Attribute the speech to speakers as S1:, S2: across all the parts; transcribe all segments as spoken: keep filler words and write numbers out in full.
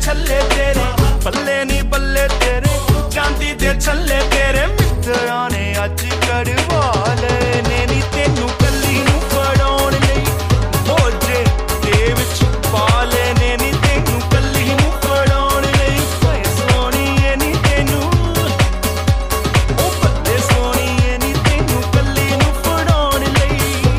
S1: छल्ले तेरे बल्ले नी बल्ले तेरे चांदी दे छल्ले तेरे मित्तरां ने अज कड़वा लेने नी तेनू कल्ली नू फड़ाउण लई मोजे दे विच पा लेने नी तेनू कल्ली नू फड़ाउण लई ओए सोहणीए नी तेनू ओ बल्ले सोहणीए नी तेनू कल्ली नू फड़ाउण लई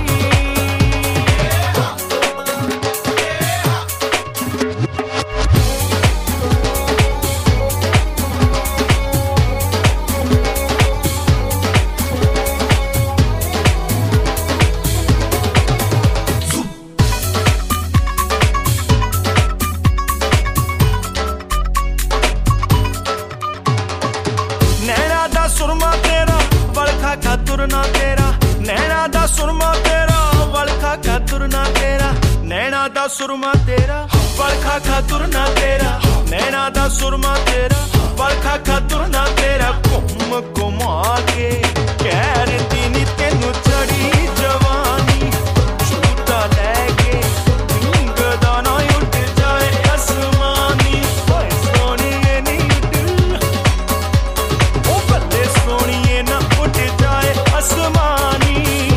S1: सुरमा तेरा वलखा खा तुरना तेरा नैना दा सुरमा तेरा वलखा खा तुरना तेरा नैना दा सुरमा तेरा वलखा खा तुरना तेरा नैना दा सुरमा तेरा वलखा खा तुरना तेरा घुम घुमा के कैर दी तेनू चढ़ी जवानी झूठा लैके नींगदा ना उठ जाए आसमानी ओए सोहणीए नी ओ बल्ले सोहणीए ना उठ जाए आसमानी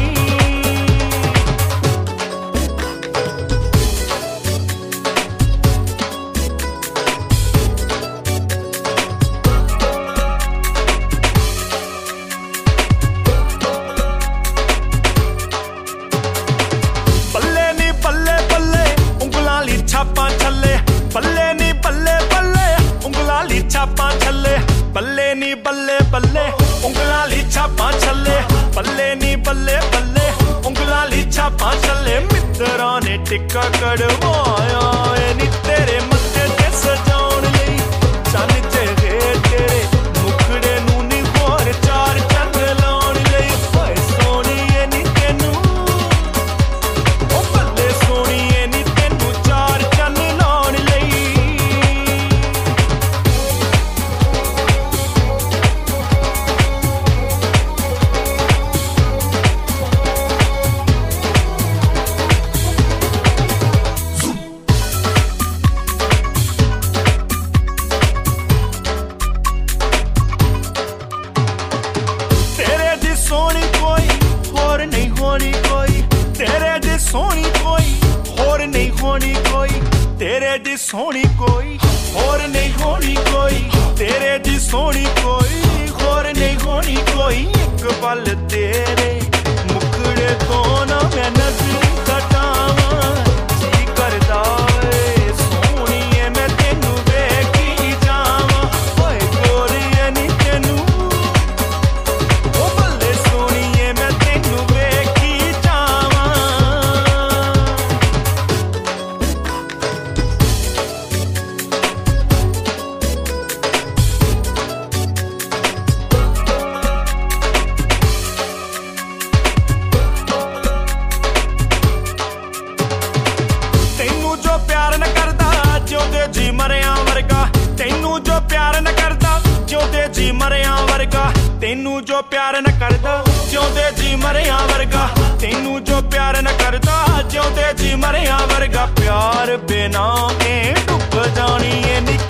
S1: बल्ले नी बल्ले बल्ले उंगलां ली छापां छल्ले बल्ले नी बल्ले बल्ले उंगलां ली छापां छल्ले बल्ले नी बल्ले बल्ले उंगलां ली छापां छल्ले बल्ले नी बल्ले बल्ले उंगलां ली छापां छल्ले मित्तरां ने टिक्का कड़वाया ए नी तेरे मत्थे ते सजाउण लई चन्न चढ़े तेरे मुखड़े नू नी होर चार चंद लाउण लई ओए सोहणीए नी तेनू ओ बल्ले सोहणीए नी तेनू चार चंद लाउण लई तेरे दी सोहनी कोई होर नहीं होनी कोई तेरे दी सोहनी कोई होर नहीं होनी कोई तेरे दी सोहनी कोई होर नहीं होनी कोई तेरे दी सोहनी कोई होर नहीं होनी कोई एक पल तेरे मुखड़े तो ना मैं नजर घटावां जी करदा ए सोहणीए मैं तेनू वेखी जावां ओए गोरीए नी तेनू ओ बल्ले सोहणीए मैं तेनू वेखी जावां ਤੈਨੂੰ ਜੋ ਪਿਆਰ ਨਾ ਕਰਦਾ ਜਿਉਂਦੇ ਜੀ ਮਰਿਆਂ ਵਰਗਾ ਤੈਨੂੰ ਜੋ ਪਿਆਰ ਨਾ ਕਰਦਾ ਜਿਉਂਦੇ ਜੀ ਮਰਿਆਂ ਵਰਗਾ ਤੈਨੂੰ ਜੋ ਪਿਆਰ ਨਾ ਕਰਦਾ ਜਿਉਂਦੇ ਜੀ ਮਰਿਆਂ ਵਰਗਾ ਤੈਨੂੰ ਜੋ ਪਿਆਰ ਨਾ ਕਰਦਾ ਜਿਉਂਦੇ ਜੀ ਮਰਿਆਂ ਵਰਗਾ ਪਿਆਰ ਬਿਨਾ ਏ ਡੁੱਬ ਜਾਣੀ ਏ ਨੀ